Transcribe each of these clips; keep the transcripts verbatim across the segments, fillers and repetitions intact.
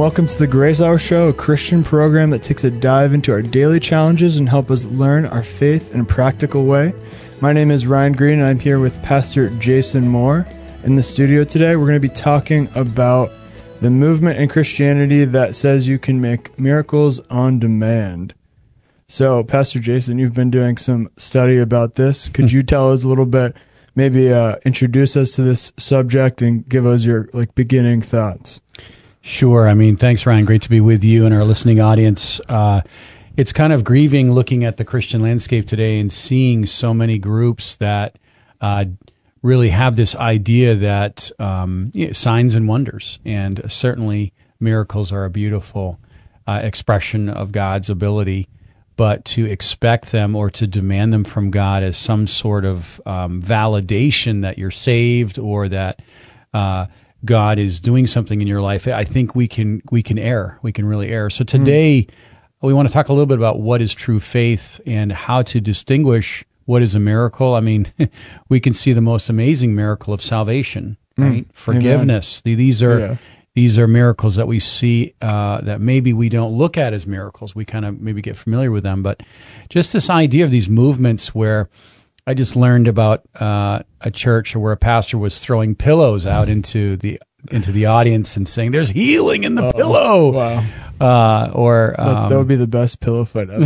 welcome to the Grace Hour Show, a Christian program that takes a dive into our daily challenges and help us learn our faith in a practical way. My name is Ryan Green, and I'm here with Pastor Jason Moore. In the studio today, we're going to be talking about the movement in Christianity that says you can make miracles on demand. So, Pastor Jason, you've been doing some study about this. Could you tell us a little bit, maybe uh, introduce us to this subject and give us your like beginning thoughts? Sure. I mean, thanks, Ryan. Great to be with you and our listening audience. Uh, it's kind of grieving looking at the Christian landscape today and seeing so many groups that uh, really have this idea that um, you know, signs and wonders, and certainly miracles are a beautiful uh, expression of God's ability, but to expect them or to demand them from God as some sort of um, validation that you're saved or that uh, God is doing something in your life, I think we can we can err. We can really err. So today, mm. we want to talk a little bit about what is true faith and how to distinguish what is a miracle. I mean, we can see the most amazing miracle of salvation, right? Mm. Forgiveness. Amen. These are yeah. these are miracles that we see uh, that maybe we don't look at as miracles. We kind of maybe get familiar with them, but just this idea of these movements where I just learned about uh, a church where a pastor was throwing pillows out into the into the audience and saying, "There's healing in the oh, pillow." Wow! Uh, or um, that, that would be the best pillow fight ever.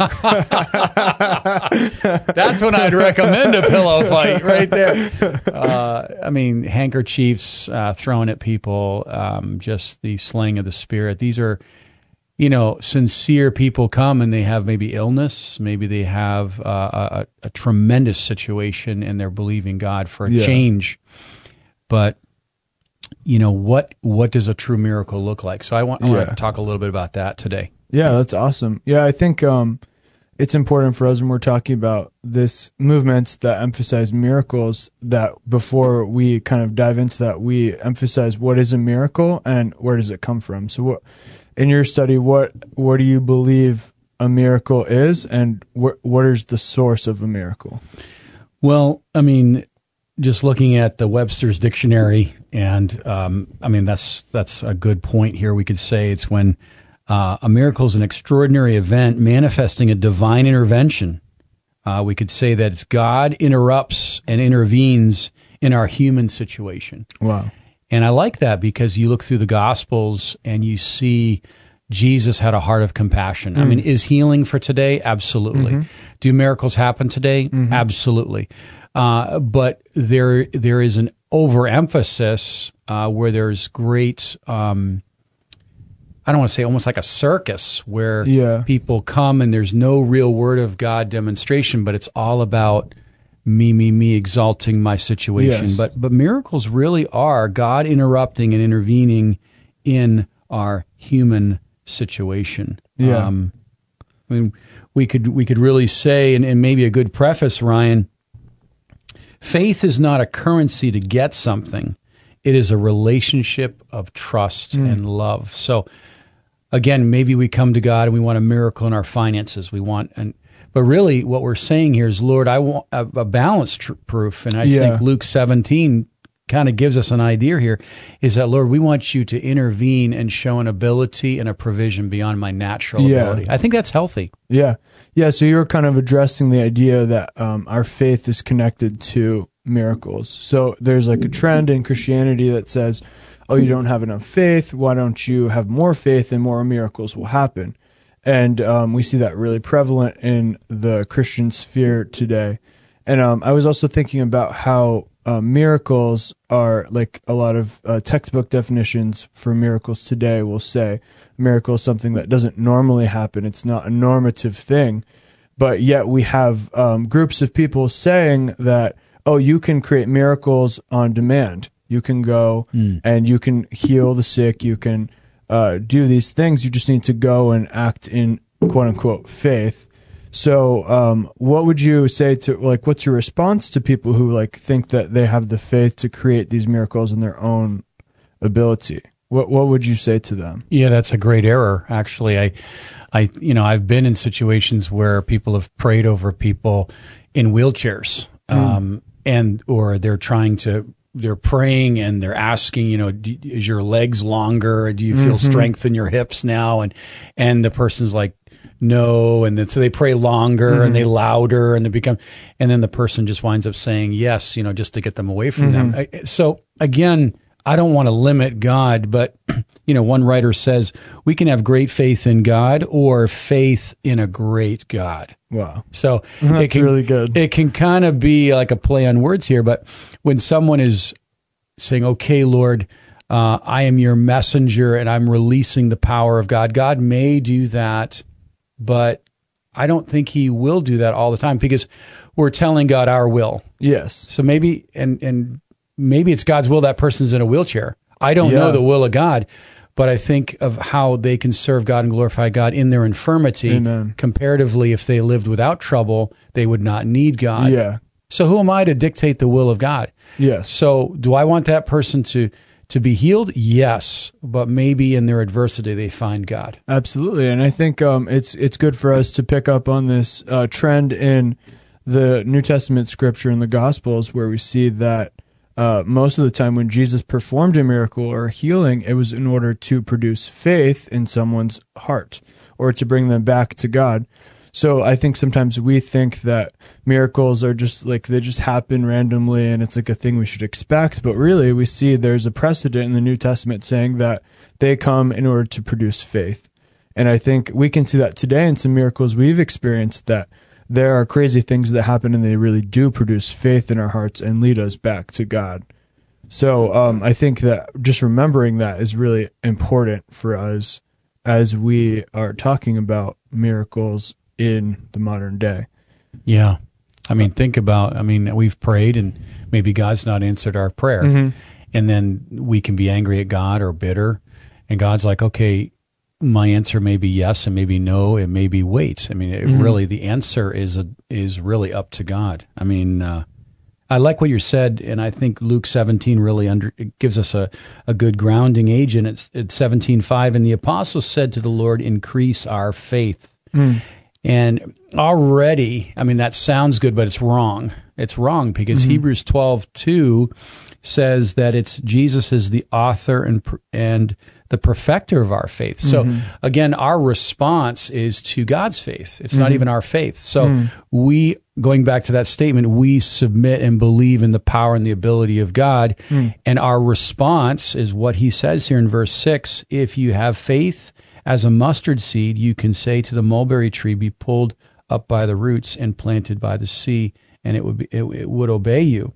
That's when I'd recommend a pillow fight right there. Uh, I mean, handkerchiefs uh, thrown at people, um, just the slaying of the Spirit. These are, you know, sincere people come and they have maybe illness, maybe they have uh, a, a tremendous situation and they're believing God for a yeah. change. But, you know, what what does a true miracle look like? So I want, I yeah. want to talk a little bit about that today. Yeah, that's awesome. Yeah, I think um, it's important for us when we're talking about this movements that emphasize miracles that before we kind of dive into that, we emphasize what is a miracle and where does it come from. So what in your study, what what do you believe a miracle is, and wh- what is the source of a miracle? Well, I mean, just looking at the Webster's Dictionary, and um, I mean that's that's a good point here. We could say it's when uh, a miracle is an extraordinary event manifesting a divine intervention. Uh, we could say that it's God interrupts and intervenes in our human situation. Wow. And I like that because you look through the Gospels and you see Jesus had a heart of compassion. Mm. I mean, is healing for today? Absolutely. Mm-hmm. Do miracles happen today? Mm-hmm. Absolutely. Uh, but there there is an overemphasis uh, where there's great, um, I don't want to say almost like a circus where yeah. people come and there's no real word of God demonstration, but it's all about me, me, me, exalting my situation. Yes. But but miracles really are God interrupting and intervening in our human situation. Yeah. Um, I mean, we could we could really say, and, and maybe a good preface, Ryan, faith is not a currency to get something. It is a relationship of trust mm. and love. So again, maybe we come to God and we want a miracle in our finances. We want an But really, what we're saying here is, Lord, I want a, a balanced tr- proof. And I yeah. think Luke seventeen kind of gives us an idea here, is that, Lord, we want you to intervene and show an ability and a provision beyond my natural yeah. ability. I think that's healthy. Yeah. Yeah, so you're kind of addressing the idea that um, our faith is connected to miracles. So there's like a trend in Christianity that says, oh, you don't have enough faith. Why don't you have more faith and more miracles will happen? And um, we see that really prevalent in the Christian sphere today. And um, I was also thinking about how uh, miracles are, like a lot of uh, textbook definitions for miracles today will say, miracle is something that doesn't normally happen. It's not a normative thing. But yet we have um, groups of people saying that, oh, you can create miracles on demand. You can go mm. and you can heal the sick. You can Uh, do these things. You just need to go and act in quote unquote faith. So, um, what would you say to, like, what's your response to people who like think that they have the faith to create these miracles in their own ability? What what would you say to them? Yeah, that's a great error. Actually, I, I, you know, I've been in situations where people have prayed over people in wheelchairs, um, mm. and or they're trying to they're praying and they're asking, you know, do, is your legs longer? Do you feel Mm-hmm. strength in your hips now? And and the person's like, no, and then so they pray longer Mm-hmm. and they louder and they become, and then the person just winds up saying yes, you know, just to get them away from Mm-hmm. them. I, so again, I don't want to limit God, but you know, one writer says we can have great faith in God or faith in a great God. Wow. So That's it can, really good. It can kind of be like a play on words here, but when someone is saying, "Okay, Lord, uh, I am your messenger, and I'm releasing the power of God," God may do that, but I don't think He will do that all the time because we're telling God our will. Yes. So maybe, and and maybe it's God's will that person's in a wheelchair. I don't Yeah. know the will of God, but I think of how they can serve God and glorify God in their infirmity. Amen. Comparatively, if they lived without trouble, they would not need God. Yeah. So who am I to dictate the will of God? Yes. So do I want that person to to be healed? Yes, but maybe in their adversity they find God. Absolutely, and I think um, it's it's good for us to pick up on this uh, trend in the New Testament scripture and the Gospels, where we see that uh, most of the time when Jesus performed a miracle or a healing, it was in order to produce faith in someone's heart or to bring them back to God. So I think sometimes we think that miracles are just like they just happen randomly and it's like a thing we should expect. But really, we see there's a precedent in the New Testament saying that they come in order to produce faith. And I think we can see that today in some miracles we've experienced, that there are crazy things that happen and they really do produce faith in our hearts and lead us back to God. So um, I think that just remembering that is really important for us as we are talking about miracles in the modern day. Yeah. I mean, think about, I mean, we've prayed and maybe God's not answered our prayer. Mm-hmm. And then we can be angry at God or bitter. And God's like, okay, my answer may be yes and maybe no, it may be wait. I mean, it Mm-hmm. really, the answer is a, is really up to God. I mean, uh, I like what you said, and I think Luke seventeen really under, it gives us a, a good grounding age, and it's, it's seventeen five, and the apostles said to the Lord, increase our faith. Mm. And already, I mean, that sounds good, but it's wrong. It's wrong because Mm-hmm. Hebrews twelve two says that it's Jesus is the author and and the perfecter of our faith. So Mm-hmm. again, our response is to God's faith. It's not Mm-hmm. even our faith. So Mm. we, going back to that statement, we submit and believe in the power and the ability of God. Mm. And our response is what he says here in verse six. If you have faith as a mustard seed, you can say to the mulberry tree, be pulled up by the roots and planted by the sea, and it would be, it, it would obey you.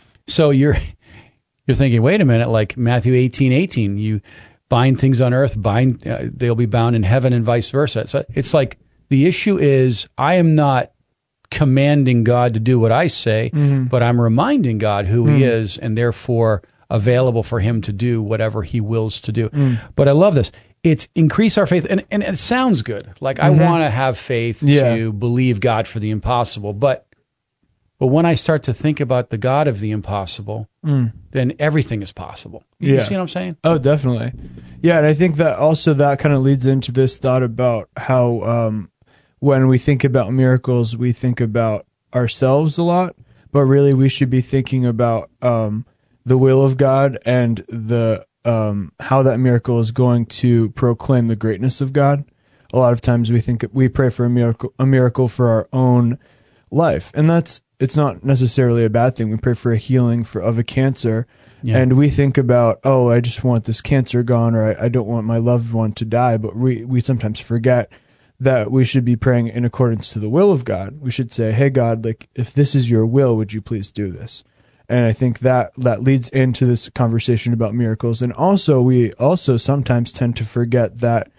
So you're you're thinking, wait a minute, like Matthew eighteen eighteen, you bind things on earth, bind uh, they'll be bound in heaven, and vice versa. So it's like the issue is I am not commanding God to do what I say, Mm-hmm. but I'm reminding God who Mm. He is, and therefore available for Him to do whatever He wills to do. Mm. But I love this. It's increase our faith, and, and it sounds good. Like I want to have faith Yeah. to believe God for the impossible, but but when I start to think about the God of the impossible, Mm. then everything is possible. You Yeah. see what I'm saying? Oh, definitely. Yeah, and I think that also that kind of leads into this thought about how um, when we think about miracles, we think about ourselves a lot, but really we should be thinking about um, the will of God and the um, how that miracle is going to proclaim the greatness of God. A lot of times we think we pray for a miracle, a miracle for our own life, and that's it's not necessarily a bad thing. We pray for a healing for of a cancer. Yeah. And we think about, oh, I just want this cancer gone, or I, I don't want my loved one to die. But we, we sometimes forget that we should be praying in accordance to the will of God. We should say, hey, God, like, if this is your will, would you please do this? And I think that that leads into this conversation about miracles. And also, we also sometimes tend to forget that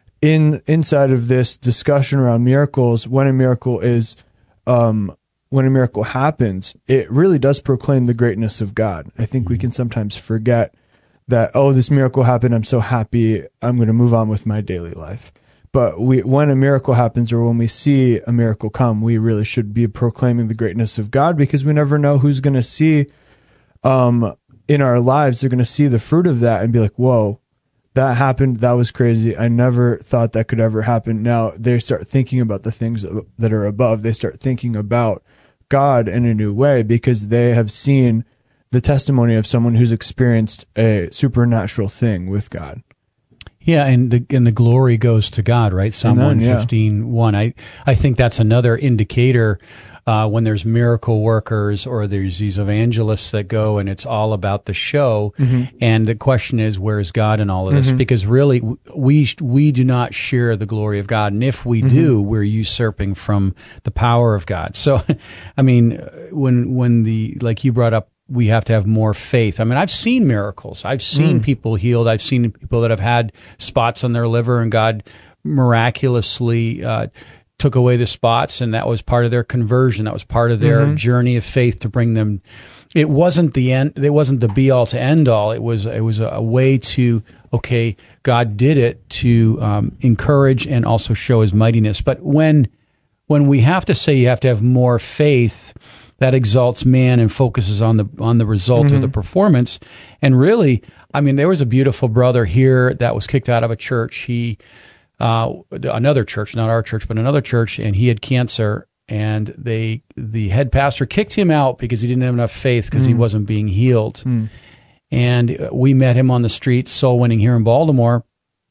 in inside of this discussion around miracles, when a miracle is um, when a miracle happens, it really does proclaim the greatness of God. I think we can sometimes forget that, oh, this miracle happened, I'm so happy, I'm going to move on with my daily life. But we, when a miracle happens or when we see a miracle come, we really should be proclaiming the greatness of God, because we never know who's going to see um, in our lives. They're going to see the fruit of that and be like, whoa, that happened. That was crazy. I never thought that could ever happen. Now they start thinking about the things that are above. They start thinking about God in a new way because they have seen the testimony of someone who's experienced a supernatural thing with God. Yeah, and the and the glory goes to God, right? Psalm Amen, one fifteen, yeah. one. I, I think that's another indicator uh, when there's miracle workers or there's these evangelists that go and it's all about the show. Mm-hmm. And the question is, where's God in all of this? Mm-hmm. Because really, we we do not share the glory of God. And if we mm-hmm. do, we're usurping from the power of God. So, I mean, when when the, like you brought up, we have to have more faith. I mean, I've seen miracles. I've seen mm. people healed. I've seen people that have had spots on their liver and God miraculously uh, took away the spots, and that was part of their conversion. That was part of their mm-hmm. journey of faith to bring them. It wasn't the end. It wasn't the be all to end all. It was it was a, a way to, okay, God did it to um, encourage and also show His mightiness. But when when we have to say you have to have more faith, that exalts man and focuses on the on the result mm-hmm. of the performance. And really, I mean, there was a beautiful brother here that was kicked out of a church. He, uh, another church, not our church, but another church, and he had cancer. And they, the head pastor kicked him out because he didn't have enough faith because mm. he wasn't being healed. Mm. And we met him on the street, soul winning here in Baltimore.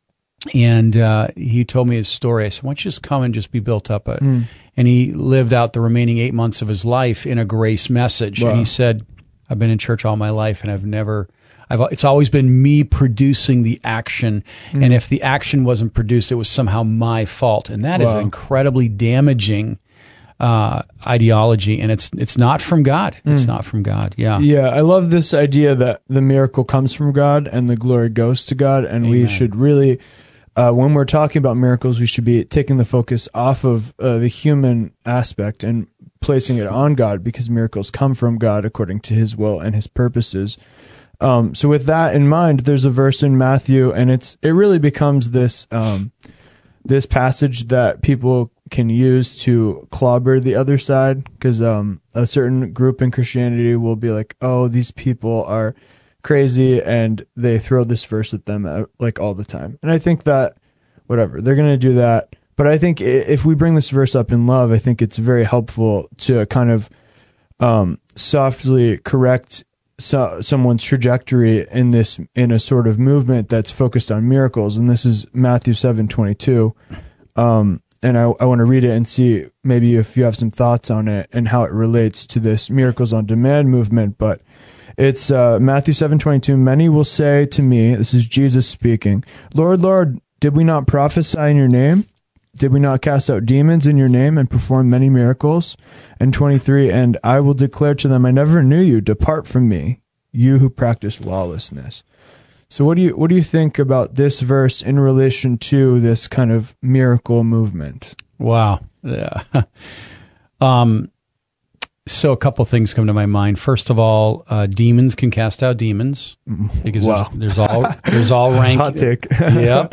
And uh, he told me his story. I said, why don't you just come and just be built up? A, mm. And he lived out the remaining eight months of his life in a grace message. Wow. And he said, I've been in church all my life, and I've never, I've, it's always been me producing the action. Mm. And if the action wasn't produced, it was somehow my fault. And that wow. is an incredibly damaging uh, ideology. And it's it's not from God. It's mm. not from God. Yeah. Yeah. I love this idea that the miracle comes from God and the glory goes to God. And Amen. We should really... Uh, when we're talking about miracles, we should be taking the focus off of uh, the human aspect and placing it on God, because miracles come from God according to His will and His purposes. Um, so with that in mind, there's a verse in Matthew, and it's it really becomes this um, this passage that people can use to clobber the other side, because um, a certain group in Christianity will be like, oh, these people are crazy, and they throw this verse at them uh, like all the time. And I think that whatever, they're going to do that. But I think if we bring this verse up in love, I think it's very helpful to kind of um, softly correct so, someone's trajectory in this, in a sort of movement that's focused on miracles. And this is Matthew seven twenty-two. Um, and I, I want to read it and see maybe if you have some thoughts on it and how it relates to this miracles on demand movement. But it's uh, Matthew seven twenty-two. Many will say to me, this is Jesus speaking, Lord, Lord, did we not prophesy in your name? Did we not cast out demons in your name and perform many miracles? And twenty-three, and I will declare to them, I never knew you. Depart from me, you who practice lawlessness. So what do you what do you think about this verse in relation to this kind of miracle movement? Wow. Yeah. um. So a couple things come to my mind. First of all, uh, demons can cast out demons because wow. there's, there's all there's all rank. Hot take. Yep.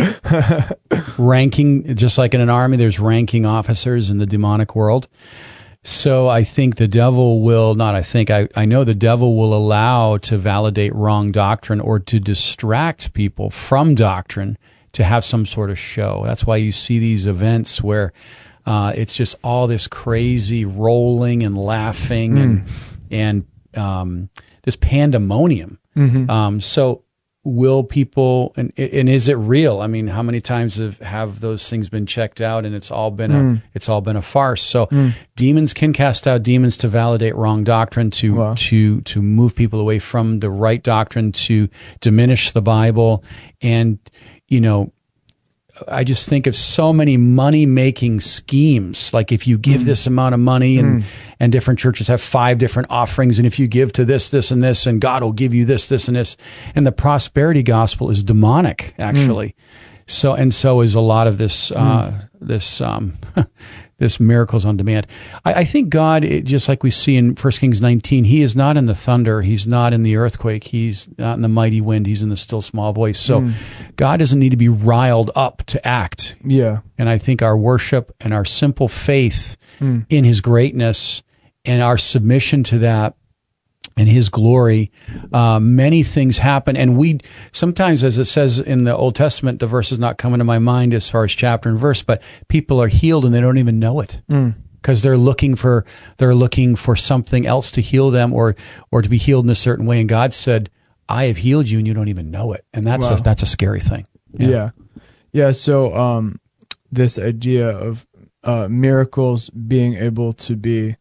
Ranking, just like in an army, there's ranking officers in the demonic world. So I think the devil will not. I think I I know the devil will allow to validate wrong doctrine or to distract people from doctrine to have some sort of show. That's why you see these events where. Uh, it's just all this crazy rolling and laughing mm. and and um, this pandemonium. Mm-hmm. Um, so will people and and is it real? I mean, how many times have, have those things been checked out and it's all been mm. a it's all been a farce? So mm. demons can cast out demons to validate wrong doctrine, to wow. to to move people away from the right doctrine, to diminish the Bible, and you know. I just think of so many money-making schemes. Like if you give mm. this amount of money, and mm. and different churches have five different offerings, and if you give to this, this, and this, and God will give you this, this, and this. And the prosperity gospel is demonic, actually. Mm. So and so is a lot of this uh, mm. this um, this miracles on demand. I, I think God, it, just like we see in First Kings nineteen, He is not in the thunder, He's not in the earthquake, He's not in the mighty wind, He's in the still small voice. So mm. God doesn't need to be riled up to act. Yeah. And I think our worship and our simple faith mm. in His greatness and our submission to that and His glory, uh, many things happen. And we sometimes, as it says in the Old Testament, the verse is not coming to my mind as far as chapter and verse, but people are healed and they don't even know it. Mm. because they're looking for they're looking for something else to heal them or or to be healed in a certain way. And God said, "I have healed you, and you don't even know it." And that's Wow. a, that's a scary thing. Yeah, yeah. yeah so um, this idea of uh, miracles being able to be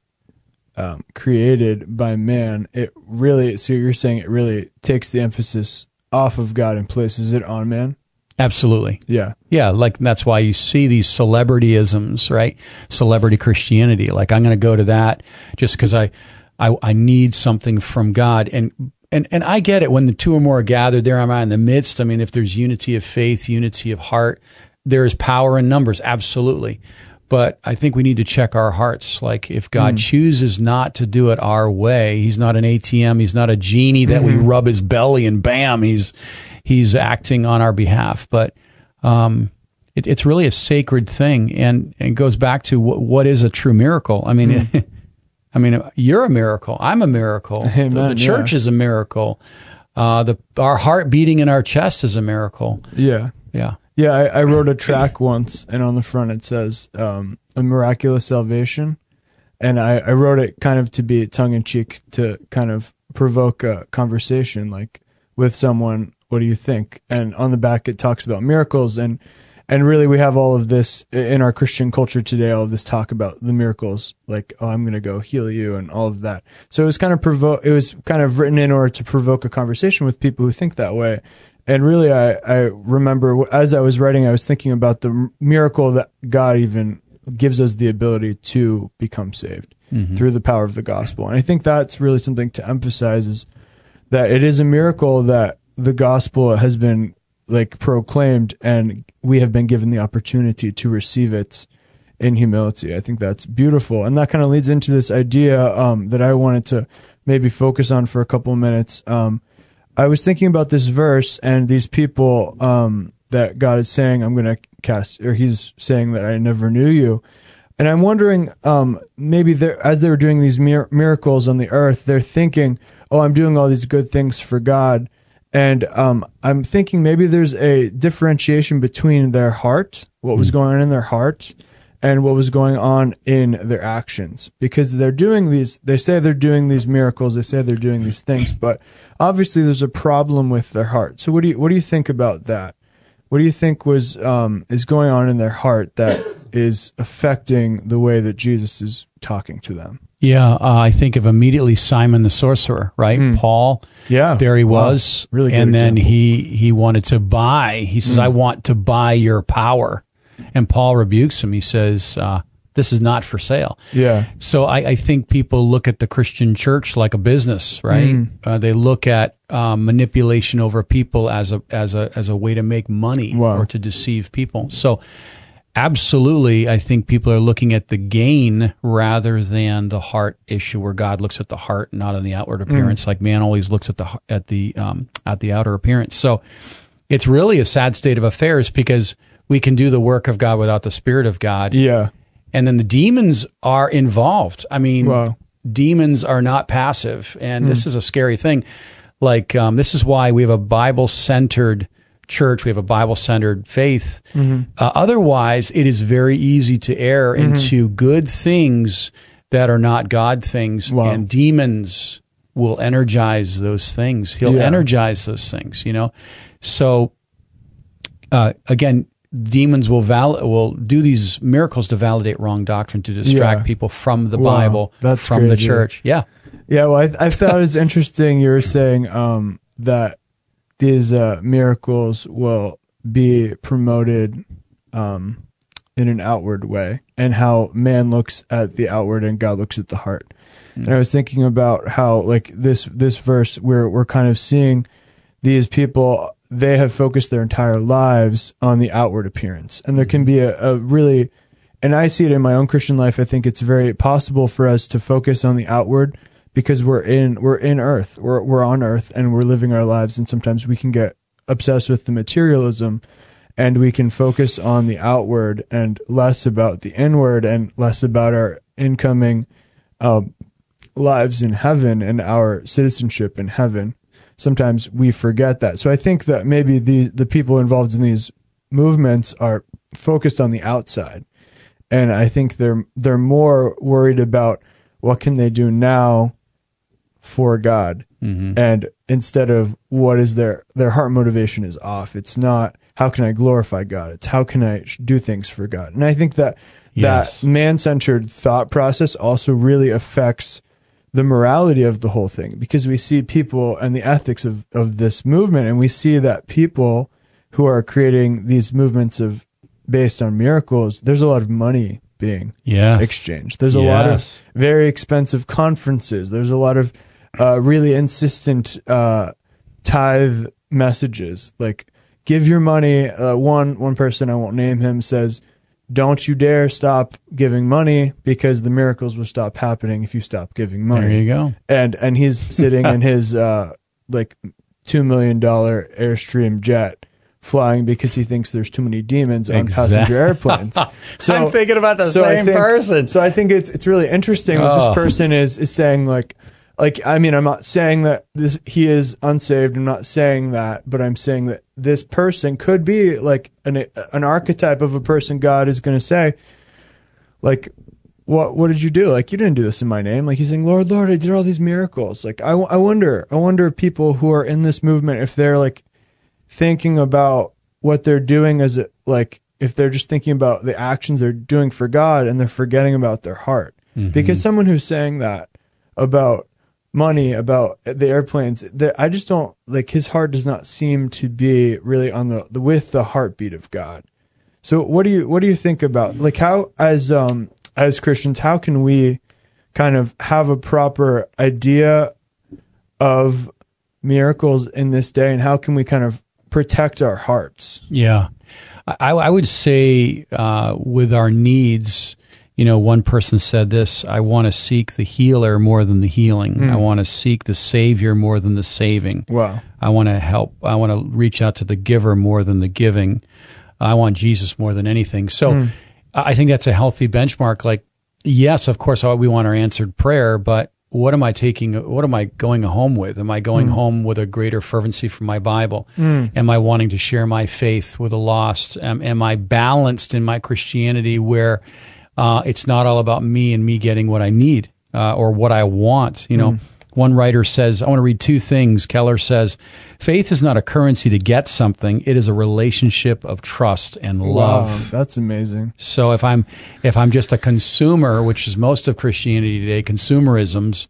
um, created by man, it really. So you're saying it really takes the emphasis off of God and places it on man. Absolutely. Yeah. Yeah, like that's why you see these celebrityisms, right? Celebrity Christianity. Like I'm going to go to that just because I, I I need something from God. And and and I get it. When the two or more are gathered, there am I in the midst. I mean, if there's unity of faith, unity of heart, there is power in numbers. Absolutely. But I think we need to check our hearts. Like if God mm. chooses not to do it our way, he's not an A T M. He's not a genie that mm-hmm. we rub his belly and bam, he's he's acting on our behalf. But um, it, it's really a sacred thing, and, and it goes back to what, what is a true miracle. I mean, mm. it, I mean, you're a miracle. I'm a miracle. Amen, the, the church yeah. is a miracle. Uh, the our heart beating in our chest is a miracle. Yeah, yeah. Yeah, I, I wrote a track once, and on the front it says um, "A Miraculous Salvation," and I, I wrote it kind of to be tongue in cheek, to kind of provoke a conversation, like with someone. What do you think? And on the back it talks about miracles, and and really we have all of this in our Christian culture today. All of this talk about the miracles, like oh, I'm going to go heal you, and all of that. So it was kind of provo- It was kind of written in order to provoke a conversation with people who think that way. And really, I, I remember as I was writing, I was thinking about the miracle that God even gives us the ability to become saved mm-hmm. through the power of the gospel. And I think that's really something to emphasize, is that it is a miracle that the gospel has been like proclaimed, and we have been given the opportunity to receive it in humility. I think that's beautiful. And that kind of leads into this idea um, that I wanted to maybe focus on for a couple of minutes. Um, I was thinking about this verse and these people um, that God is saying, I'm going to cast, or he's saying that I never knew you. And I'm wondering, um, maybe as they were doing these mir- miracles on the earth, they're thinking, oh, I'm doing all these good things for God. And um, I'm thinking maybe there's a differentiation between their heart, what was going on in their heart, and what was going on in their actions, because they're doing these, they say they're doing these miracles, they say they're doing these things, but obviously there's a problem with their heart. So what do you, what do you think about that? What do you think was, um, is going on in their heart that is affecting the way that Jesus is talking to them? Yeah, uh, I think of immediately Simon the sorcerer, right? Mm. Paul, yeah, there he was, wow. Really good and then example. he he wanted to buy, he says, mm. I want to buy your power. And Paul rebukes him. He says, uh, this is not for sale. Yeah. So I, I think people look at the Christian church like a business, right? Mm. Uh, they look at um, manipulation over people as a as a as a way to make money wow. or to deceive people. So absolutely, I think people are looking at the gain rather than the heart issue, where God looks at the heart, not on the outward appearance. Mm. Like man always looks at the at the um, at the outer appearance. So it's really a sad state of affairs, because we can do the work of God without the Spirit of God. Yeah. And then the demons are involved. I mean, wow. demons are not passive. And mm. this is a scary thing. Like, um, this is why we have a Bible-centered church. We have a Bible-centered faith. Mm-hmm. Uh, otherwise, it is very easy to err mm-hmm. into good things that are not God things. Wow. And demons will energize those things. He'll yeah. energize those things, you know? So, uh, again, demons will val- will do these miracles to validate wrong doctrine, to distract yeah. people from the wow. Bible, That's from crazy. the church. Yeah. Yeah, well, I, I thought it was interesting you were saying um, that these uh, miracles will be promoted um, in an outward way, and how man looks at the outward and God looks at the heart. Mm-hmm. And I was thinking about how, like, this this verse, where we're kind of seeing these people, they have focused their entire lives on the outward appearance. And there can be a, a really, and I see it in my own Christian life, I think it's very possible for us to focus on the outward, because we're in we're in earth, we're we're on earth, and we're living our lives, and sometimes we can get obsessed with the materialism, and we can focus on the outward and less about the inward, and less about our incoming uh, lives in heaven and our citizenship in heaven. Sometimes we forget that. So I think that maybe the the people involved in these movements are focused on the outside, and I think they're they're more worried about what can they do now for God, Mm-hmm. and instead of what is their their heart motivation is off. It's not how can I glorify God. It's how can I sh- do things for God. And I think that Yes. that man-centered thought process also really affects the morality of the whole thing, because we see people and the ethics of, of this movement, and we see that people who are creating these movements of based on miracles, there's a lot of money being Yes. exchanged. There's a lot of Yes. very expensive conferences. There's a lot of uh, really insistent uh, tithe messages, like give your money. Uh, one one person, I won't name him, says, "Don't you dare stop giving money, because the miracles will stop happening if you stop giving money." There you go. And and he's sitting in his uh, like two million dollar Airstream jet, flying because he thinks there's too many demons on Exact- passenger airplanes. So I'm thinking about the so I same think- person. So I think it's it's really interesting that Oh. this person is is saying like like I mean I'm not saying that this he is unsaved. I'm not saying that, but I'm saying that this person could be like an an archetype of a person God is going to say, like, what what did you do? Like, you didn't do this in my name. Like, he's saying, Lord, Lord, I did all these miracles. Like, I, I wonder I wonder if people who are in this movement, if they're like thinking about what they're doing as a, like if they're just thinking about the actions they're doing for God and they're forgetting about their heart. Mm-hmm. Because someone who's saying that about money, about the airplanes, that I just don't like, his heart does not seem to be really on the, the with the heartbeat of God. So what do you what do you think about, like, how as um as Christians, how can we kind of have a proper idea of miracles in this day, and how can we kind of protect our hearts? Yeah. I, I would say uh, with our needs, you know, one person said this: I want to seek the healer more than the healing. Mm. I want to seek the savior more than the saving. Wow. I want to help. I want to reach out to the giver more than the giving. I want Jesus more than anything. So Mm. I think that's a healthy benchmark. Like, yes, of course, we want our answered prayer, but what am I taking? What am I going home with? Am I going Mm. home with a greater fervency for my Bible? Mm. Am I wanting to share my faith with the lost? Am, am I balanced in my Christianity where uh, it's not all about me and me getting what I need uh, or what I want? You know, Mm. one writer says, I want to read two things. Keller says, faith is not a currency to get something. It is a relationship of trust and love. Wow, that's amazing. So if I'm if I'm just a consumer, which is most of Christianity today, consumerisms,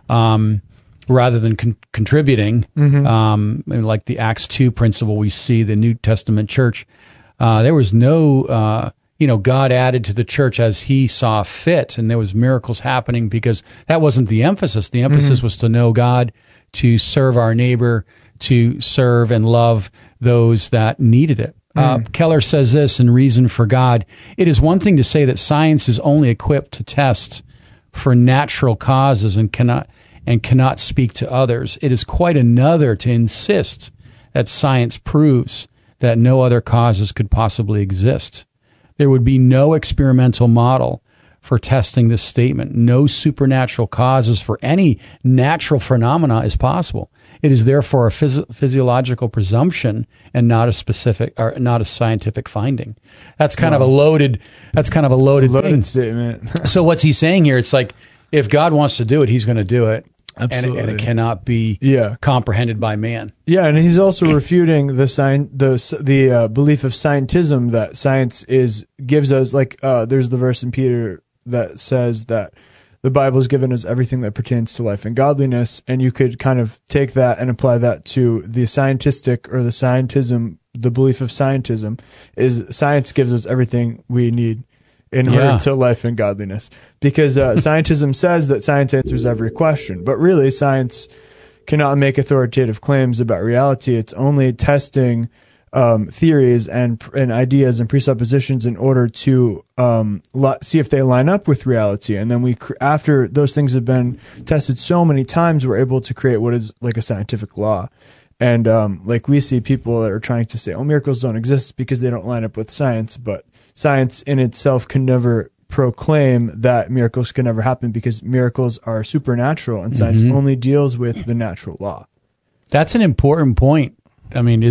um, rather than con- contributing, Mm-hmm. um, like the Acts two principle we see the New Testament church, uh, there was no, uh, you know, God added to the church as He saw fit, and there was miracles happening because that wasn't the emphasis. The emphasis Mm-hmm. was to know God, to serve our neighbor, to serve and love those that needed it. Uh, Keller says this in Reason for God: it is one thing to say that science is only equipped to test for natural causes and cannot and cannot speak to others. It is quite another to insist that science proves that no other causes could possibly exist. There would be no experimental model for testing this statement. No supernatural causes for any natural phenomena is possible. It is therefore a phys- physiological presumption and not a specific or not a scientific finding. That's kind of a loaded. That's kind of a loaded, Loaded thing. statement. So what's he saying here? It's like, if God wants to do it, He's going to do it, and it, and it Absolutely. cannot be Yeah. comprehended by man. Yeah, and he's also refuting the sign, the the uh, belief of scientism, that science is gives us, like uh, there's the verse in Peter that says that the Bible has given us everything that pertains to life and godliness, and you could kind of take that and apply that to the scientistic or the scientism. The belief of scientism is science gives us everything we need in Yeah. order to life and godliness, because uh, scientism says that science answers every question, but really science cannot make authoritative claims about reality. It's only testing um, theories and and ideas and presuppositions in order to um, li- see if they line up with reality. And then we, cr- after those things have been tested so many times, we're able to create what is like a scientific law. And um, like we see people that are trying to say, "Oh, miracles don't exist because they don't line up with science," but science in itself can never proclaim that miracles can never happen, because miracles are supernatural and science Mhm. only deals with the natural law. That's an important point. I mean, isn't it?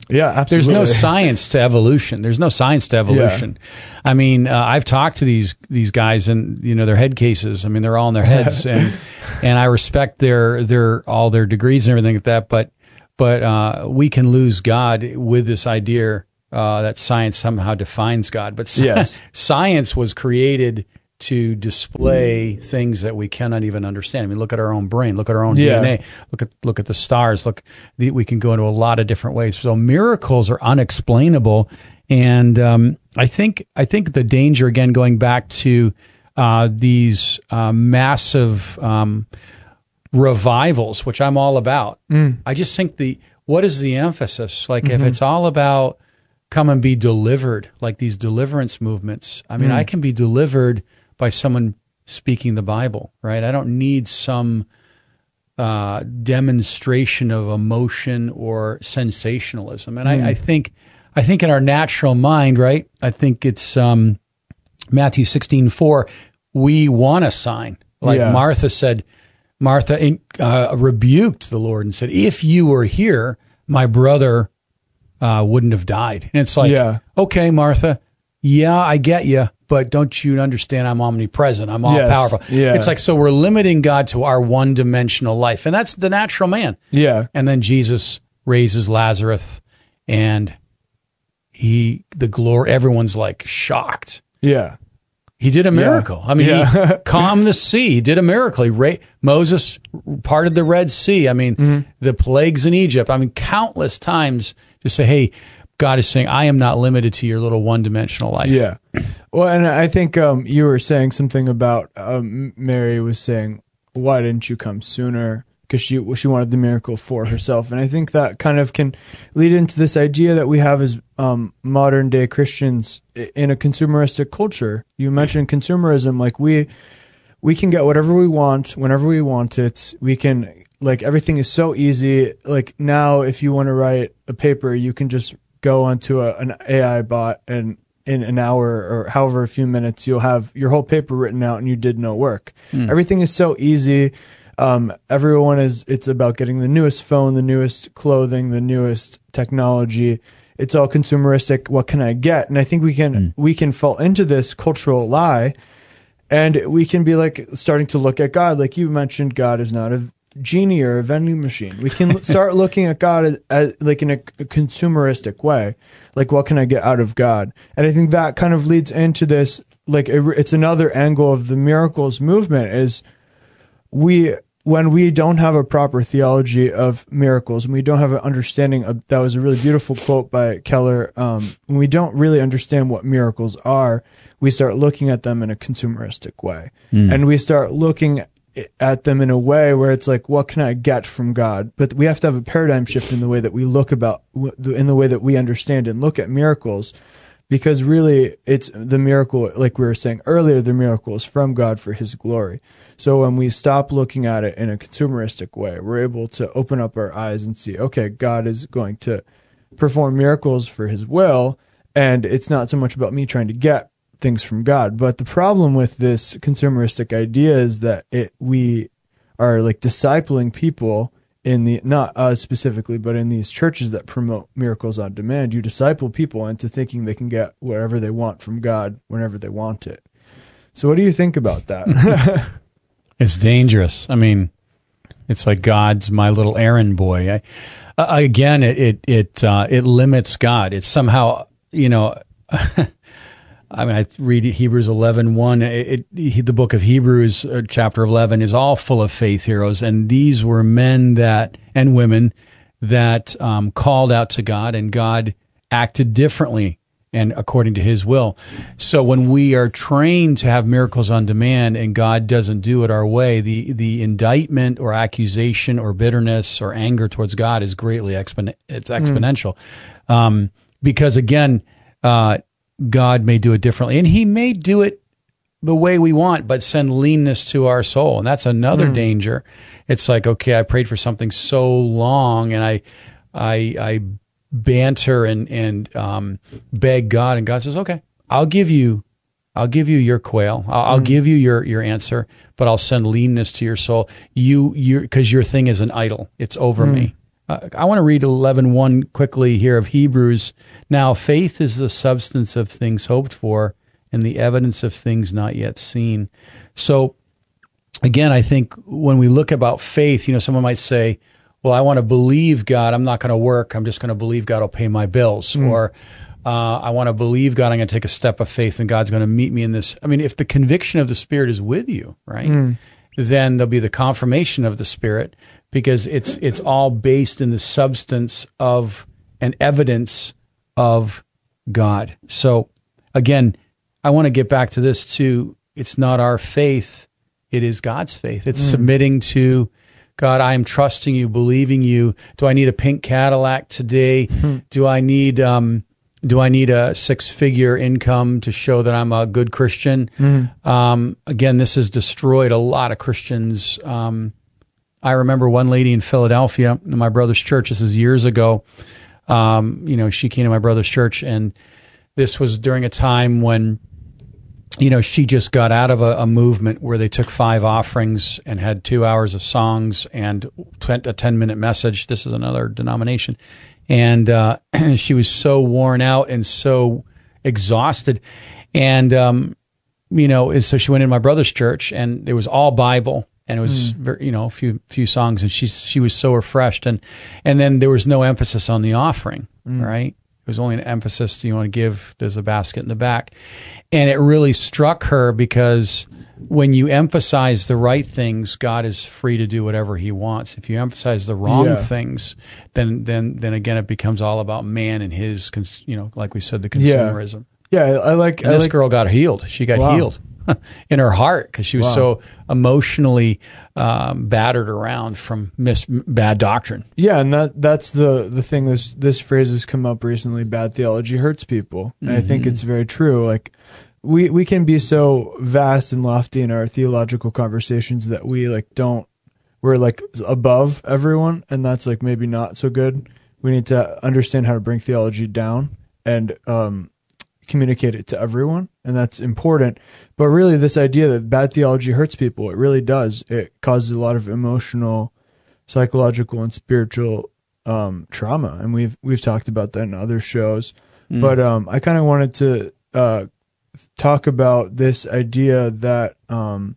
Yeah, absolutely. There's no science to evolution. There's no science to evolution. Yeah. I mean, uh, I've talked to these these guys, and you know, their head cases. I mean, they're all in their heads, and and I respect their their all their degrees and everything like that. But but uh, we can lose God with this idea uh, that science somehow defines God. But sci- yes. science was created to display things that we cannot even understand. I mean, look at our own brain, look at our own yeah. D N A, look at look at the stars. Look, the, we can go into a lot of different ways. So miracles are unexplainable, and um, I think I think the danger, again, going back to uh, these uh, massive um, revivals, which I'm all about. Mm. I just think the what is the emphasis? Like mm-hmm. if it's all about come and be delivered, like these deliverance movements. I mean, mm. I can be delivered by someone speaking the Bible, right? I don't need some uh, demonstration of emotion or sensationalism. And mm. I, I think, I think in our natural mind, right? I think it's um, Matthew sixteen four. We want a sign, like yeah. Martha said. Martha uh, rebuked the Lord and said, "If you were here, my brother uh, wouldn't have died." And it's like, yeah. okay, Martha, yeah, I get you. But don't you understand I'm omnipresent? I'm all yes, powerful. Yeah. It's like, so we're limiting God to our one-dimensional life. And that's the natural man. Yeah. And then Jesus raises Lazarus, and he, the glory, everyone's like shocked. Yeah. He did a miracle. Yeah. I mean, yeah. he calmed the sea. He did a miracle. He ra- Moses parted the Red Sea. I mean, mm-hmm. the plagues in Egypt. I mean, countless times to say, hey, God is saying, I am not limited to your little one-dimensional life. Yeah. Well, and I think um, you were saying something about um, Mary was saying, why didn't you come sooner? Because she she wanted the miracle for herself. And I think that kind of can lead into this idea that we have as um, modern-day Christians in a consumeristic culture. You mentioned consumerism. Like we we can get whatever we want, whenever we want it. We can, like, everything is so easy. Like now, if you want to write a paper, you can just go onto a, an A I bot, and in an hour or however a few minutes, you'll have your whole paper written out and you did no work. Mm. Everything is so easy. Um, everyone is, it's about getting the newest phone, the newest clothing, the newest technology. It's all consumeristic. What can I get? And I think we can, mm. we can fall into this cultural lie, and we can be like starting to look at God. Like you mentioned, God is not a genie or a vending machine. We can start looking at God as, as like in a, a consumeristic way. Like, what can I get out of God? And I think that kind of leads into this, like it, it's another angle of the miracles movement is we, when we don't have a proper theology of miracles, and we don't have an understanding of, that was a really beautiful quote by Keller. Um, when we don't really understand what miracles are, we start looking at them in a consumeristic way. Mm. And we start looking at them in a way where it's like, what can I get from God? But we have to have a paradigm shift in the way that we look about, in the way that we understand and look at miracles, because really it's the miracle, like we were saying earlier, the miracle is from God for his glory. So when we stop looking at it in a consumeristic way, we're able to open up our eyes and see, okay, God is going to perform miracles for his will, and it's not so much about me trying to get things from God. But the problem with this consumeristic idea is that it we are like discipling people in the, not us specifically, but in these churches that promote miracles on demand. You disciple people into thinking they can get whatever they want from God whenever they want it. So what do you think about that? It's dangerous. I mean, it's like God's my little errand boy. I, uh, again, it it it, uh, it limits God. It's somehow, you know. I mean, I read Hebrews eleven one. It, it, the book of Hebrews, uh, chapter eleven, is all full of faith heroes. And these were men that and women that um, called out to God, and God acted differently and according to his will. So when we are trained to have miracles on demand and God doesn't do it our way, the, the indictment or accusation or bitterness or anger towards God is greatly expon- it's exponential. Mm. Um, because, again, uh, God may do it differently, and he may do it the way we want, but send leanness to our soul. And that's another mm. danger. It's like, okay, I prayed for something so long, and I, I, I banter and, and, um, beg God, and God says, okay, I'll give you, I'll give you your quail. I'll, mm. I'll give you your, your answer, but I'll send leanness to your soul. You, you, cause your thing is an idol. It's over mm. me. Uh, I want to read eleven one quickly here of Hebrews. Now, faith is the substance of things hoped for and the evidence of things not yet seen. So, again, I think when we look about faith, you know, someone might say, well, I want to believe God. I'm not going to work. I'm just going to believe God will pay my bills. Mm. Or uh, I want to believe God. I'm going to take a step of faith and God's going to meet me in this. I mean, if the conviction of the Spirit is with you, right, mm. then there'll be the confirmation of the Spirit, because it's it's all based in the substance of and evidence of God. So, again, I want to get back to this too. It's not our faith. It is God's faith. It's mm. submitting to God. I am trusting you, believing you. Do I need a pink Cadillac today? Mm. Do I need um, do I need a six-figure income to show that I'm a good Christian? Mm. Um, again, this has destroyed a lot of Christians. Um, I remember one lady in Philadelphia, in my brother's church. This is years ago. Um, you know, she came to my brother's church, and this was during a time when, you know, she just got out of a, a movement where they took five offerings and had two hours of songs and a ten-minute message. This is another denomination. And uh, she was so worn out and so exhausted. And, um, you know, so she went in my brother's church, and it was all Bible. And it was, mm. very, you know, a few few songs, and she she was so refreshed, and and then there was no emphasis on the offering, mm. right? It was only an emphasis, you want to give, there's a basket in the back, and it really struck her, because when you emphasize the right things, God is free to do whatever He wants. If you emphasize the wrong yeah. things, then then then again it becomes all about man and his, cons- you know, like we said, the consumerism. Yeah, yeah I like. And I this like, girl got healed. She got wow. healed. In her heart, because she was wow. so emotionally um, battered around from mis- bad doctrine. Yeah, and that that's the the thing. This this phrase has come up recently. Bad theology hurts people, and mm-hmm. I think it's very true. Like we we can be so vast and lofty in our theological conversations that we like don't we're like above everyone, and that's like maybe not so good. We need to understand how to bring theology down and um, communicate it to everyone, and that's important. But really, this idea that bad theology hurts people, it really does. It causes a lot of emotional, psychological, and spiritual um, trauma, and we've we've talked about that in other shows. Mm. But um, I kind of wanted to uh, talk about this idea that um,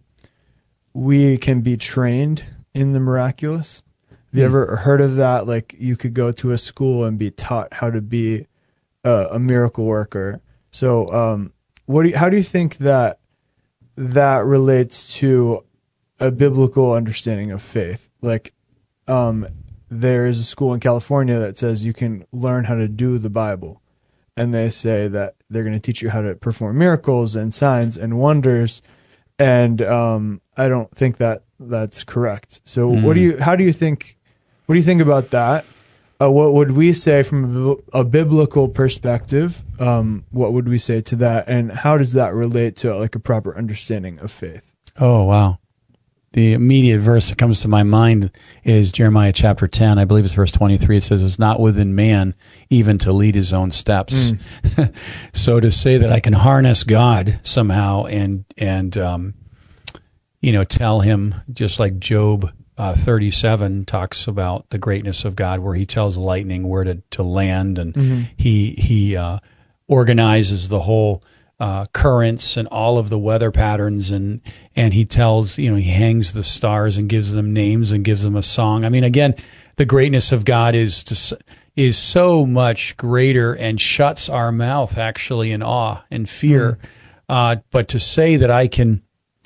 we can be trained in the miraculous. Have you mm. ever heard of that? Like, you could go to a school and be taught how to be a, a miracle worker. So, um, what do you, how do you think that that relates to a biblical understanding of faith? Like, um, there is a school in California that says you can learn how to do the Bible, and they say that they're going to teach you how to perform miracles and signs and wonders. And um, I don't think that that's correct. So, mm. what do you? How do you think? What do you think about that? Uh, what would we say from a, a biblical perspective? Um, what would we say to that, and how does that relate to like a proper understanding of faith? Oh, wow. The immediate verse that comes to my mind is Jeremiah chapter ten. I believe it's verse twenty-three. It says, "It's not within man even to lead his own steps." Mm. So to say that I can harness God somehow and, and um, you know, tell him, just like Job Uh, thirty-seven talks about the greatness of God, where he tells lightning where to, to land, and mm-hmm. he he uh, organizes the whole uh, currents and all of the weather patterns, and and he tells, you know, he hangs the stars and gives them names and gives them a song. I mean, again, the greatness of God is to, is so much greater and shuts our mouth actually in awe and fear. Mm-hmm. Uh, but to say that I can,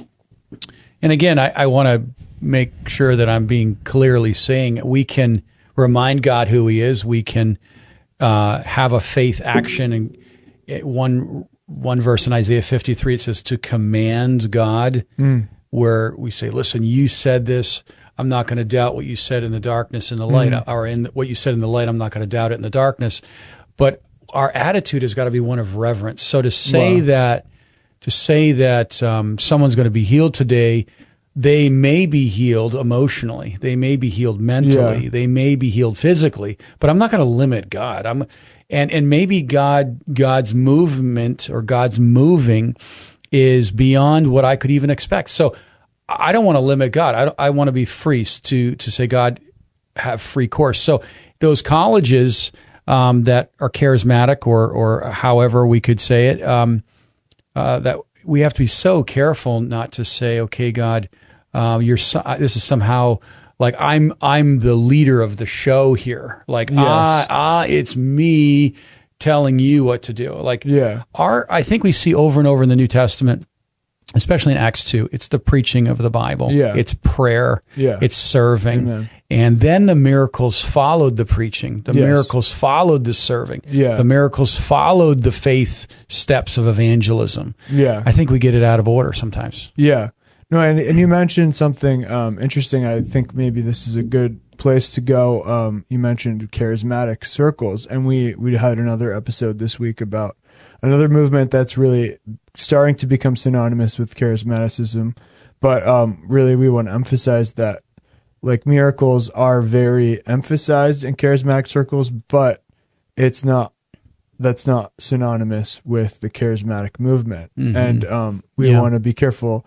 and again, I, I want to make sure that I'm being clearly saying we can remind God who he is. We can uh, have a faith action. And one one verse in Isaiah fifty-three, it says to command God, mm. where we say, listen, you said this. I'm not going to doubt what you said in the darkness in the light, mm. or in the, what you said in the light. I'm not going to doubt it in the darkness. But our attitude has got to be one of reverence. So to say wow. that, to say that um, someone's going to be healed today, they may be healed emotionally. They may be healed mentally. Yeah. They may be healed physically. But I'm not going to limit God. I'm, and and maybe God God's movement or God's moving is beyond what I could even expect. So I don't want to limit God. I I want to be free to to say, God, have free course. So those colleges um, that are charismatic, or or however we could say it, um, uh, that we have to be so careful not to say, okay, God, uh, you're so, this is somehow like I'm I'm the leader of the show here. Like Yes. ah ah, it's me telling you what to do. Like Yeah. our, I think we see over and over in the New Testament, especially in Acts two, it's the preaching of the Bible. Yeah. It's prayer. Yeah. It's serving. Amen. And then the miracles followed the preaching. The Yes. miracles followed the serving. Yeah. The miracles followed the faith steps of evangelism. Yeah. I think we get it out of order sometimes. Yeah. No, and, and you mentioned something um, interesting. I think maybe this is a good place to go. Um, you mentioned charismatic circles, and we, we had another episode this week about another movement that's really starting to become synonymous with charismaticism. But um, really, we want to emphasize that like miracles are very emphasized in charismatic circles, but it's not, that's not synonymous with the charismatic movement. Mm-hmm. And um, we Yeah. want to be careful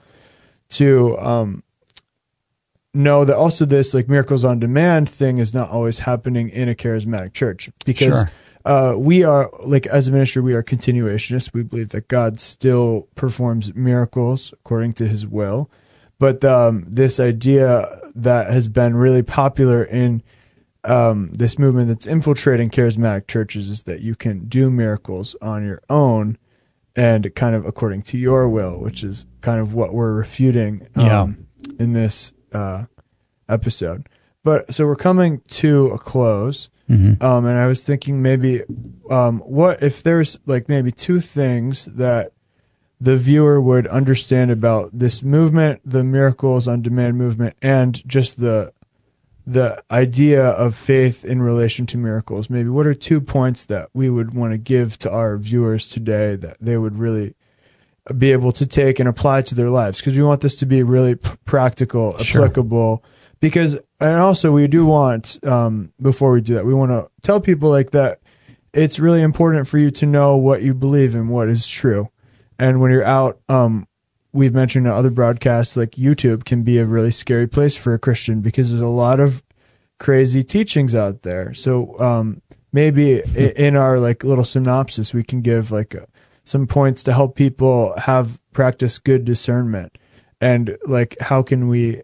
to um, know that also this like miracles on demand thing is not always happening in a charismatic church, because Sure. uh, we are like, as a ministry, we are continuationists. We believe that God still performs miracles according to his will. But um, this idea that has been really popular in um, this movement that's infiltrating charismatic churches is that you can do miracles on your own and kind of according to your will, which is kind of what we're refuting um, yeah. in this uh, episode. But so we're coming to a close. Mm-hmm. Um, and I was thinking maybe um, what if there's like maybe two things that the viewer would understand about this movement, the miracles on demand movement, and just the the idea of faith in relation to miracles. Maybe what are two points that we would want to give to our viewers today that they would really be able to take and apply to their lives? Because we want this to be really p- practical, Sure. applicable. Because, and also we do want, um, before we do that, we want to tell people like that it's really important for you to know what you believe and what is true. And when you're out, um, we've mentioned in other broadcasts, like YouTube can be a really scary place for a Christian because there's a lot of crazy teachings out there. So um, maybe in our like little synopsis, we can give like a, some points to help people have practice good discernment. And like, how can we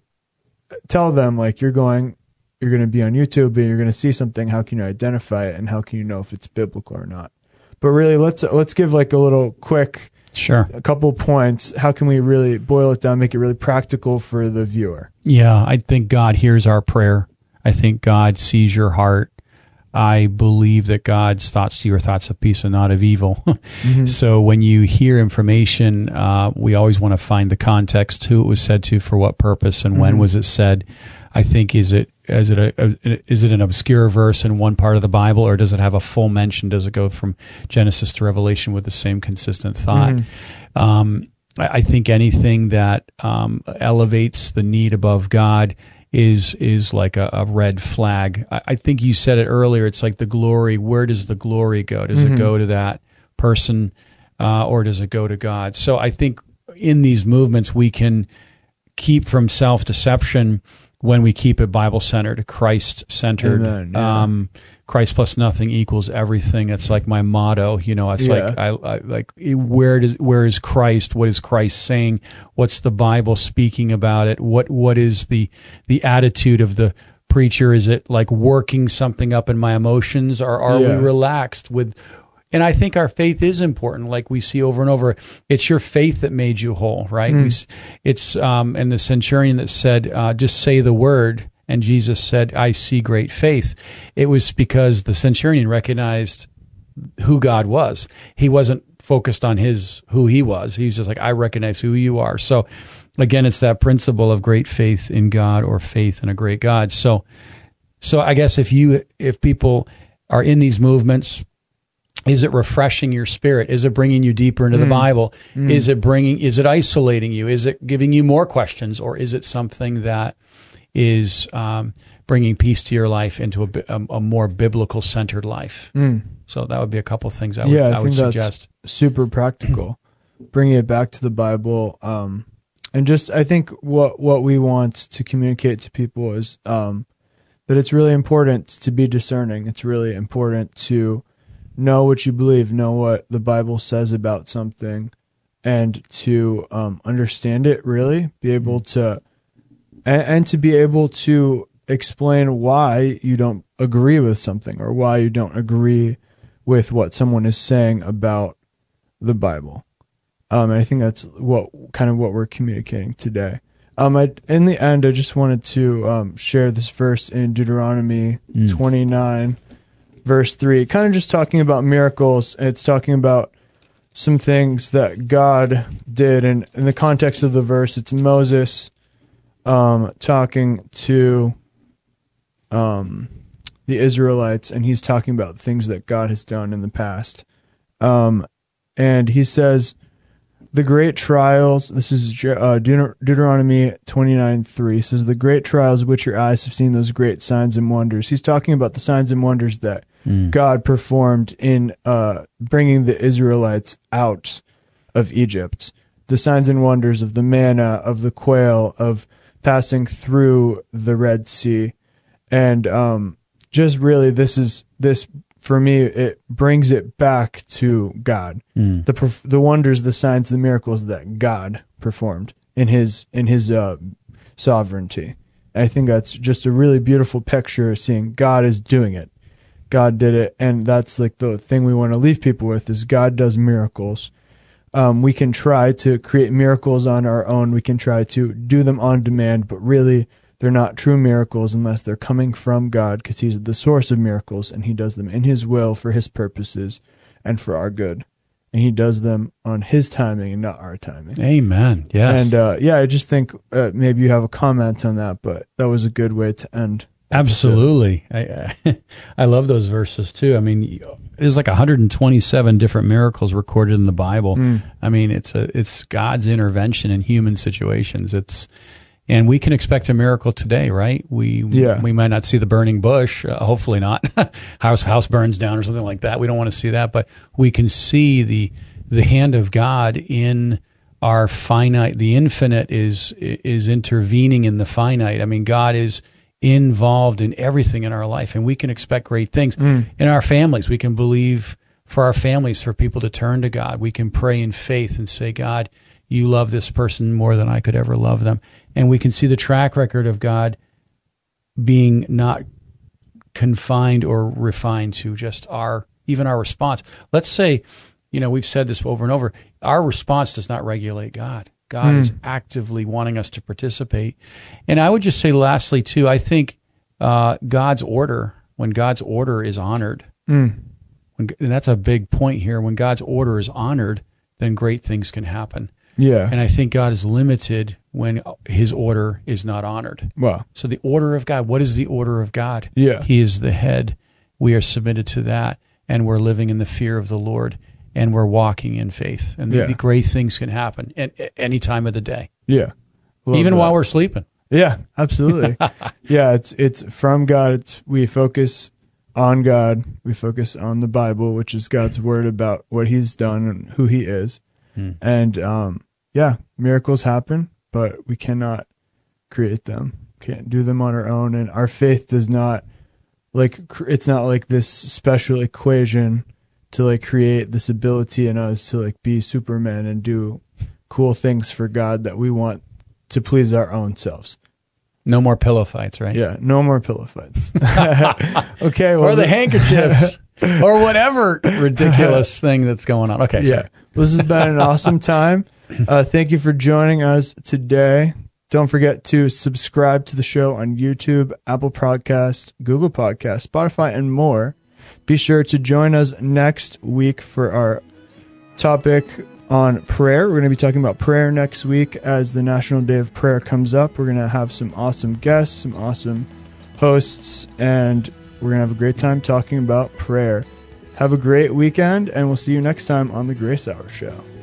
tell them like you're going, you're going to be on YouTube and you're going to see something. How can you identify it, and how can you know if it's biblical or not? But really, let's let's give like a little quick. Sure. A couple points. How can we really boil it down, make it really practical for the viewer? Yeah, I think God hears our prayer. I think God sees your heart. I believe that God's thoughts to your thoughts of peace and not of evil. Mm-hmm. So when you hear information, uh, we always want to find the context, who it was said to, for what purpose, and mm-hmm. when was it said. I think, is it is it a, is it an obscure verse in one part of the Bible, or does it have a full mention? Does it go from Genesis to Revelation with the same consistent thought? Mm-hmm. Um, I, I think anything that um, elevates the need above God is is like a, a red flag. I, I think you said it earlier. It's like the glory. Where does the glory go? Does mm-hmm. it go to that person, uh, or does it go to God? So I think in these movements we can keep from self-deception when we keep it Bible-centered, Christ-centered. Amen, yeah. um, Christ plus nothing equals everything. It's like my motto. You know, it's Yeah. like I, I like where does where is Christ? What is Christ saying? What's the Bible speaking about it? What what is the the attitude of the preacher? Is it like working something up in my emotions, or are Yeah. we relaxed with? And I think our faith is important, like we see over and over. It's your faith that made you whole, right? Mm. We, s- it's um, and the centurion that said, uh, "Just say the word," and Jesus said, "I see great faith." It was because the centurion recognized who God was. He wasn't focused on his who he was. He was just like, "I recognize who you are." So, again, it's that principle of great faith in God, or faith in a great God. So, so I guess if you if people are in these movements. Is it refreshing your spirit? Is it bringing you deeper into mm. the Bible? Mm. Is it bringing? Is it isolating you? Is it giving you more questions, or is it something that is um, bringing peace to your life into a, a, a more biblical centered life? Mm. So that would be a couple of things I would, yeah, I, I think would that's suggest. Super practical, bringing it back to the Bible, um, and just I think what what we want to communicate to people is um, that it's really important to be discerning. It's really important to know what you believe, know what the Bible says about something, and to um, understand it, really, be able to, and, and to be able to explain why you don't agree with something or why you don't agree with what someone is saying about the Bible. Um, and I think that's what kind of what we're communicating today. Um, I, in the end, I just wanted to um, share this verse in Deuteronomy mm. twenty-nine, verse three, kind of just talking about miracles. It's talking about some things that God did. And in the context of the verse, it's Moses um, talking to um, the Israelites, and he's talking about things that God has done in the past. Um, and he says, the great trials, this is uh, Deut- Deuteronomy twenty-nine three, says, the great trials which your eyes have seen, those great signs and wonders. He's talking about the signs and wonders that mm. God performed in uh, bringing the Israelites out of Egypt. The signs and wonders of the manna, of the quail, of passing through the Red Sea. And um, just really, this is this for me, it brings it back to God. Mm. The perf- the wonders, the signs, the miracles that God performed in his in his uh, sovereignty. And I think that's just a really beautiful picture of seeing God is doing it. God did it, and that's like the thing we want to leave people with is God does miracles. Um, we can try to create miracles on our own. We can try to do them on demand, but really they're not true miracles unless they're coming from God, because he's the source of miracles, and he does them in his will for his purposes and for our good. And he does them on his timing and not our timing. Amen. Yes. And uh, yeah, I just think uh, maybe you have a comment on that, but that was a good way to end. Absolutely. I, I I love those verses too. I mean, there's like one hundred twenty-seven different miracles recorded in the Bible. Mm. I mean, it's a it's God's intervention in human situations. It's And we can expect a miracle today, right? We yeah. we might not see the burning bush, uh, hopefully not. house house burns down or something like that. We don't want to see that, but we can see the the hand of God in our finite. The infinite is is intervening in the finite. I mean, God is involved in everything in our life, and we can expect great things. Mm. In our families, we can believe for our families, for people to turn to God. We can pray in faith and say, God, you love this person more than I could ever love them. And we can see the track record of God being not confined or refined to just our, even our response. Let's say, you know, we've said this over and over, our response does not regulate God. God mm. is actively wanting us to participate. And I would just say lastly, too, I think uh, God's order, when God's order is honored, mm. when, and that's a big point here, when God's order is honored, then great things can happen. Yeah. And I think God is limited when his order is not honored. Wow. So the order of God, what is the order of God? Yeah. He is the head. We are submitted to that, and we're living in the fear of the Lord, and we're walking in faith. And yeah. the, the great things can happen at any time of the day. Yeah. Love Even that. While we're sleeping. Yeah, absolutely. yeah, it's it's from God. It's we focus on God. We focus on the Bible, which is God's word about what he's done and who he is. Hmm. And um yeah, miracles happen, but we cannot create them. Can't do them on our own. And our faith does not, like, it's not like this special equation to, like, create this ability in us to, like, be Superman and do cool things for God that we want to please our own selves. No more pillow fights, right? Yeah, no more pillow fights. Okay. Well, or the handkerchiefs. Or whatever ridiculous thing that's going on. Okay. Yeah. Sorry. This has been an awesome time. Uh, thank you for joining us today. Don't forget to subscribe to the show on YouTube, Apple Podcasts, Google Podcasts, Spotify, and more. Be sure to join us next week for our topic on prayer. We're going to be talking about prayer next week as the National Day of Prayer comes up. We're going to have some awesome guests, some awesome hosts, and we're going to have a great time talking about prayer. Have a great weekend, and we'll see you next time on the Grace Hour Show.